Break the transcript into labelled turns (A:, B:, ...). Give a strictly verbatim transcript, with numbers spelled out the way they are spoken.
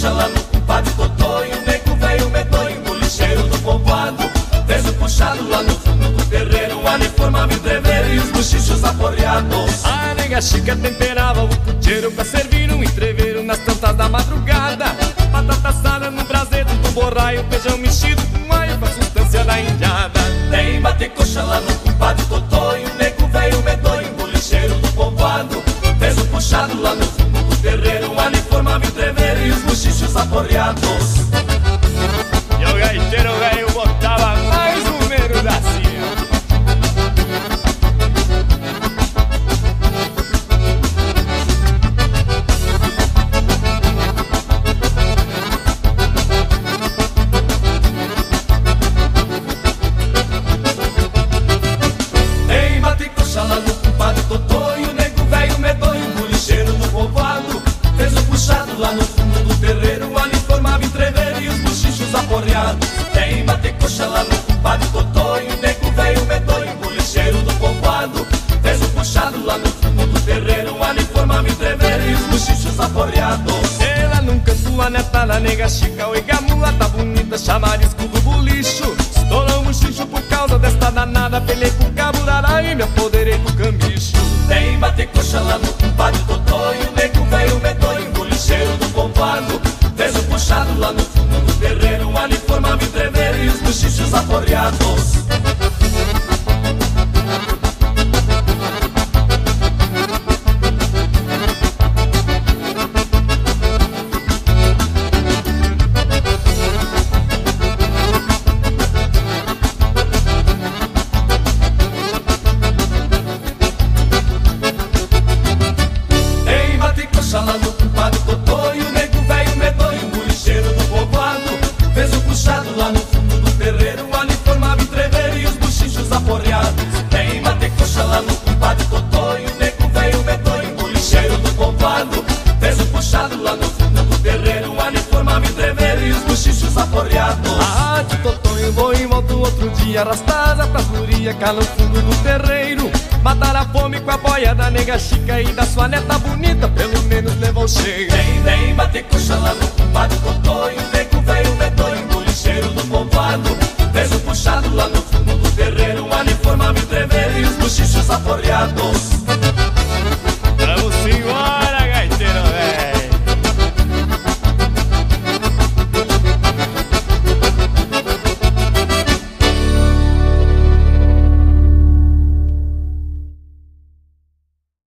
A: coxa lá no compadre Totó, e o nego veio medonho, o lixeiro do povoado. Fez o puxado lá no fundo do terreiro, ali formava entreveiro e os bochichos aporreados.
B: A nega chica temperava o puteiro pra servir um entreveiro nas tantas da madrugada. Batata assada no braseiro do borraio, feijão mexido com alho pra substância da indiada.
A: Tem bate coxa lá no compadre Totó, e o nego veio medonho, o lixeiro do povoado. Fez o puxado lá no fundo do terreiro, ali formava entreveiro e os bochichos aporreados.
B: E o gaiteiro velho botava mais ou menos assim.
A: Tem bate coxa lá no compadre Totó, e o nego velho medonho, o lixeiro do povoado. Fez o puxado lá no fundo do terreiro, ali formava entreveiro e os bochichos aporreados. Tem bate coxa lá no compadre Totó, e o nego veio medonho, o lixeiro do povoado. Fez o puxado lá no fundo do terreiro, ali formava entreveiro e os bochichos aporreados.
B: Ela num canto, a neta da nega chica, oi gamula tá bonita, chamarisco do bolicho. Estourou um bochicho por causa desta danada, pelei com o cabo da araia e me apoderei do camicho.
A: Tem bate coxa lá no compadre Totó, e o nego veio medonho, o lixeiro do povoado. Fez o puxado lá no fundo do terreiro, ali formava entreveiro e os bochichos aporreados. Tem bate coxa lá no compadre Totó, e o nego veio medonho, o lixeiro do povoado. Fez o puxado lá no fundo do terreiro, ali formava entreveiro e os bochichos aporreados. Tem bate coxa lá no compadre Totó, e o nego veio medonho, o lixeiro do povoado. Fez o puxado lá no fundo do terreiro, ali formava entreveiro e os bochichos aporreados.
B: A rádio Totonho vou e volto outro dia, arrastada pras gurias cá no fundo do terreiro. Matar a fome com a boia da nega chica e da sua neta bonita, pelo menos levou cheio.
A: Tem, tem bate coxa lá no compadre Totó, e o nego veio medonho, o lixeiro do povoado. Fez o puxado lá no fundo do terreiro, ali formava entreveiro e os bochichos aporreados.